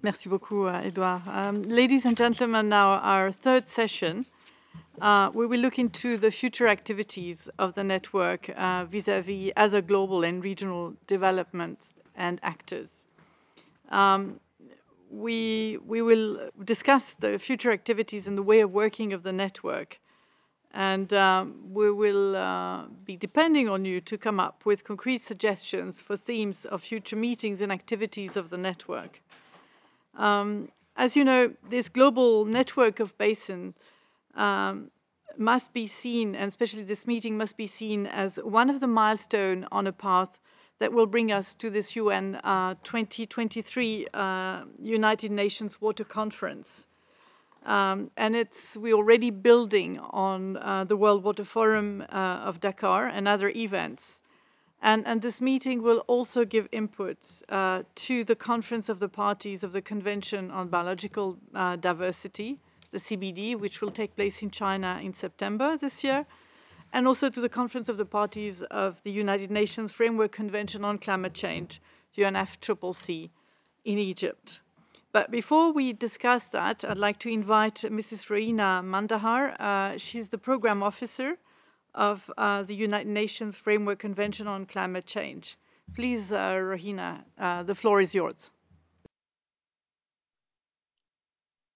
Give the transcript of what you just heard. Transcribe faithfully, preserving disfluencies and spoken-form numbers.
Merci beaucoup, uh, Edouard. Um, ladies and gentlemen, now our third session, uh, we will look into the future activities of the network uh, vis-à-vis other global and regional developments and actors. Um, we, we will discuss the future activities and the way of working of the network. And um, we will uh, be depending on you to come up with concrete suggestions for themes of future meetings and activities of the network. Um, as you know, this global network of basin um, must be seen, and especially this meeting must be seen as one of the milestones on a path that will bring us to this U N uh, twenty twenty-three uh, United Nations Water Conference. Um, and it's we're already building on uh, the World Water Forum uh, of Dakar and other events. And, and this meeting will also give input uh, to the Conference of the Parties of the Convention on Biological uh, Diversity, the C B D, which will take place in China in September this year, and also to the Conference of the Parties of the United Nations Framework Convention on Climate Change, U N F C C C, in Egypt. But before we discuss that, I'd like to invite Missus Rohina Mandahar. Uh, she's the Program Officer of uh, the United Nations Framework Convention on Climate Change. Please, uh, Rohina, uh, the floor is yours.